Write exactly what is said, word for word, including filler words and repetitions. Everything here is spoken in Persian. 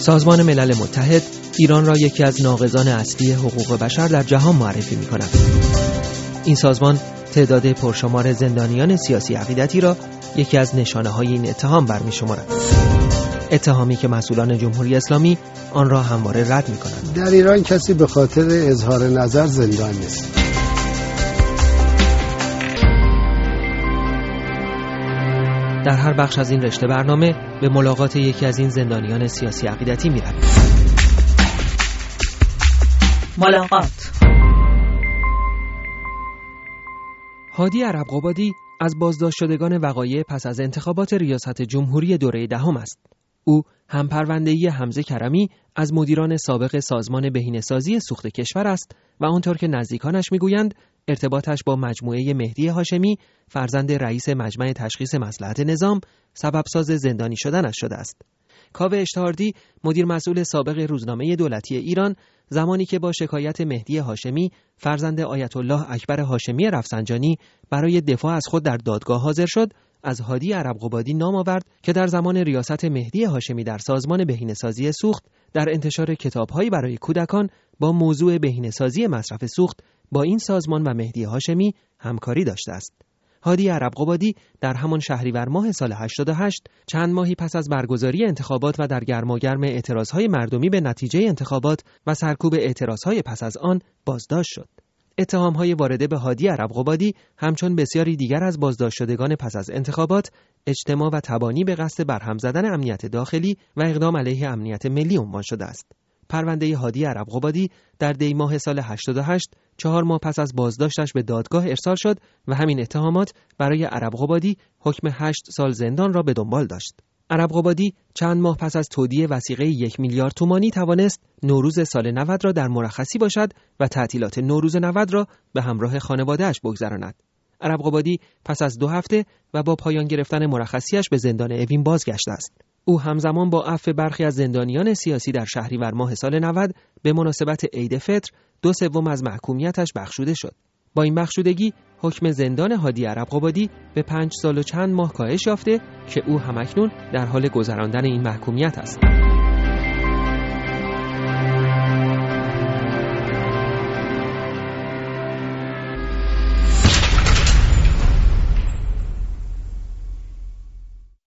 سازمان ملل متحد ایران را یکی از ناقضان اصلی حقوق بشر در جهان معرفی می‌کند. این سازمان تعداد پرشمار زندانیان سیاسی عقیدتی را یکی از نشانه‌های این اتهام برمی‌شمارد. اتهامی که مسئولان جمهوری اسلامی آن را همواره رد می‌کنند. در ایران کسی به خاطر اظهار نظر زندان نیست. در هر بخش از این رشته برنامه به ملاقات یکی از این زندانیان سیاسی عقیدتی می‌رویم. ملاقات. هادی عرب‌قبادی از بازداشت شدگان وقایع پس از انتخابات ریاست جمهوری دوره دهم است. او هم پرونده‌ای حمزه کرمی از مدیران سابق سازمان بهینه‌سازی سوخت کشور است و آنطور که نزدیکانش می‌گویند ارتباطش با مجموعه مهدی هاشمی فرزند رئیس مجمع تشخیص مصلحت نظام سببساز زندانی شدنش شده است. کاوه اشتهاردی مدیر مسئول سابق روزنامه دولتی ایران زمانی که با شکایت مهدی هاشمی فرزند آیت الله اکبر هاشمی رفسنجانی برای دفاع از خود در دادگاه حاضر شد، از هادی عرب‌قبادی نام آورد که در زمان ریاست مهدی هاشمی در سازمان بهینه‌سازی سوخت در انتشار کتاب‌هایی برای کودکان با موضوع بهینه‌سازی مصرف سوخت با این سازمان و مهدی هاشمی همکاری داشته است. هادی عرب‌قبادی در همان شهریور ماه سال هشتاد و هشت چند ماهی پس از برگزاری انتخابات و در گرماگرم اعتراض‌های مردمی به نتیجه انتخابات و سرکوب اعتراض‌های پس از آن بازداشت شد. اتهام‌های وارده به هادی عرب‌قبادی همچون بسیاری دیگر از بازداشت شدگان پس از انتخابات اجتماع و تبانی به قصد برهم زدن امنیت داخلی و اقدام علیه امنیت ملی عنوان شده است. پرونده هادی عرب‌قبادی در دی ماه سال هشتاد و هشت چهار ماه پس از بازداشتش به دادگاه ارسال شد و همین اتهامات برای عرب‌قبادی حکم هشت سال زندان را به دنبال داشت. عرب‌قبادی چند ماه پس از تودیع وثیقه یک میلیارد تومانی توانست نوروز سال نود را در مرخصی باشد و تعطیلات نوروز نود را به همراه خانواده‌اش بگذراند. عرب‌قبادی پس از دو هفته و با پایان گرفتن مرخصیش به زندان اوین بازگشته است. او همزمان با عفو برخی از زندانیان سیاسی در شهریور ماه سال نود به مناسبت عید فطر دو سوم از محکومیتش بخشوده شد. با این بخشودگی حکم زندان هادی عرب‌قبادی به پنج سال و چند ماه کاهش یافته که او همکنون در حال گذراندن این محکومیت است.